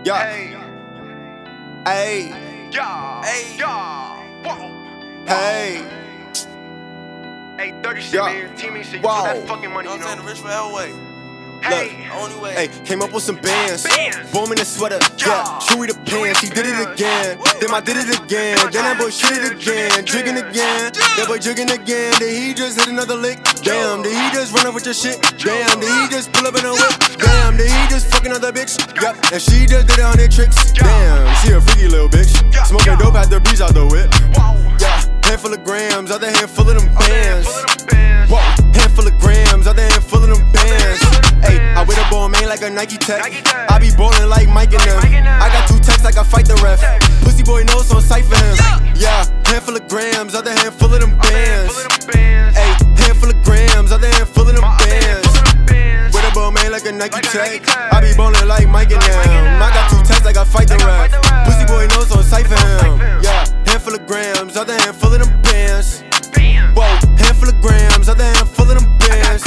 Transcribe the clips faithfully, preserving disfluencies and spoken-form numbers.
Yeah. Hey. Hey. Yeah. Hey. Yeah. Whoa. Hey. Hey, thirty shit, Yeah. man. Team ain't shit. You Whoa. put that fucking money, You you know what I'm saying? know. The rich forever way. Hey. Only way. Hey, came up with some bands. Bands. Boom in the sweater. Yeah. Chewy the pants. He did it again. Then I did it again. Then that boy shit it again. Jigging again. That boy jigging again. Did he just hit another lick? Damn. Did he just run up with your shit? Damn. Did he just pull up in a whip? Damn. Did he just fuck another bitch? Yup. And she just did a hundred tricks. Damn. She a freaky little bitch. Smoking dope, had the breeze out the whip. Yeah. Handful of grams. Other hand full of them bands. Whoa. Handful of grams. Other hand full of them bands. Ayy, I wear the ball main like a Nike tech. I be ballin' like Mike and them. I got two texts like I fight the ref. Pussy boy knows on sight for him. Yeah, handful of grams, other hand full of them bands. Ayy, handful of grams, other hand full of them bands. Wear the ball main like a Nike tech. I be ballin' like Mike and them. I got two texts like I fight the ref. Pussy boy knows on sight for him. Yeah, handful of grams, other hand full of them bands. Whoa, handful of grams, other hand full of them bands.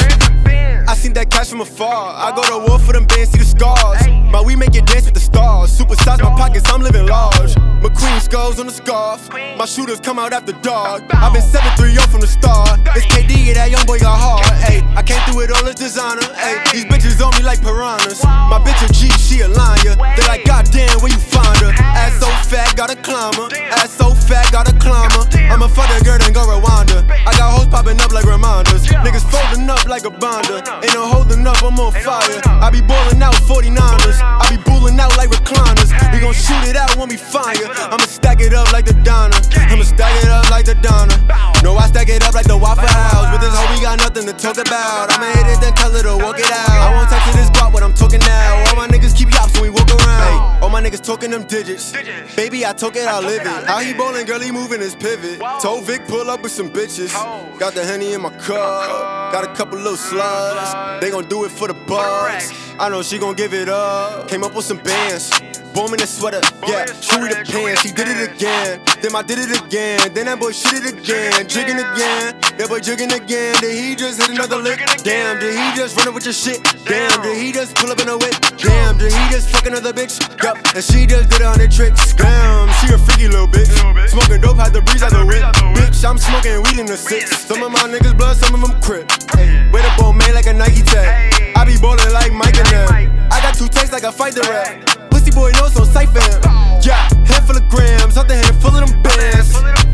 I seen that cash from afar. I go to war for them bands, see the scars. My we make it dance with the stars. Supersize my pockets, I'm living large. McQueen skulls on the scarf. My shooters come out after dark. I've been seven three oh from the start. It's K D, yeah, that young boy got hard. Ayy, I came through with all this designer. Ayy, these bitches on me like piranhas. My bitch a G, she a liar. They like, goddamn, where you find her? Ass so fat, gotta climb her. Ass so fat, gotta climb her. I'ma fuck that girl and go Rwanda. I got hoes popping up like reminders. Niggas folding up like a binder. Ain't no holding up, I'm on fire. I be ballin' out forty-niners. I be bullin' out like recliners. We gon' shoot it out when we fire. I'ma stack it up like the Donna. I'ma stack it up like the Donna. No, I stack it up like the Waffle House. With this hoe, we got nothing to talk about. I'ma hit it, then tell her to walk it out. I won't text to this guap what I'm talking now. All my niggas keep yops when we walk around. Ay, all my niggas talking them digits. Baby, I talk it, I live it. How he ballin', girl, he moving his pivot. Told Vic, pull up with some bitches. Got the Henny in my cup. Got a couple little slugs. They gon' do it for the bucks. I know she gon' give it up. Came up with some bands. Boom in the sweater, yeah, Chewy the pants. He did it again, then I did it again. Then that boy shit it again, jigging again. That boy jigging again. Did he just hit another lick? Damn, did he just run up with your shit? Damn, did he just pull up in a whip? Damn, did he just fuck another bitch? Yup, and she just did a hundred tricks. Damn, she a freaky little bitch. Smoking dope, had the breeze out the whip. Bitch, I'm smoking weed in the six. Some of my niggas blood, some of them crip. Wear the ball main like a Nike tag. I be ballin' like Mike and them. I got two texts like I fight the rap. Pussy boy knows on sight for him. Yeah, handful of grams, other hand full of them bands.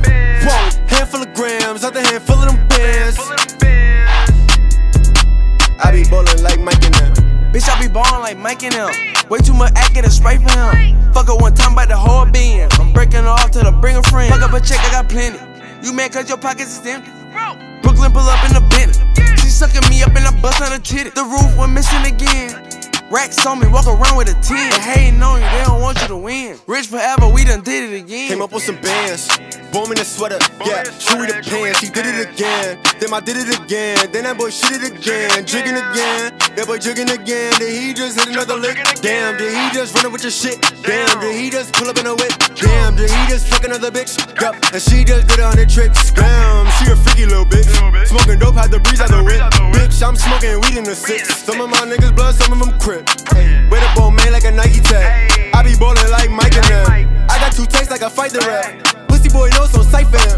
Whoa, handful of grams, other hand full of them bands. I be ballin' like Mike and them. Bitch, I be ballin' like Mike and them. Way too much acting and spray for him. Fuck her one time about the whole being. I'm breaking her off till I bring a friend. Fuck up a check, I got plenty. You mad cause your pockets is empty. Brooklyn pull up in the Bentley. She sucking me up and I bust on her titty. The roof went missing again. Racks on me, walk around with a ten. They hating on you, they don't want you to win. Rich forever, we done did it again. Came up with some bands, boom in the sweater, yeah, Chewy the pants. He did it again, then I did it again. Then that boy shit it again, jigging again. That boy jigging again. Did he just hit another lick? Damn, did he just run up with your shit? Damn, did he just pull up in a whip? Damn, did he just fuck another bitch? Yup, and she just did a hundred tricks. Damn, she a freaky little bitch. Smoking dope, had the breeze out the whip. Bitch, I'm smoking weed in the six. Some of my niggas blood, some of them crip. Wear the ball main like a Nike tag. I be ballin' like Mike and them. I got two texts like I fight the rap. Pussy boy knows on sight for him.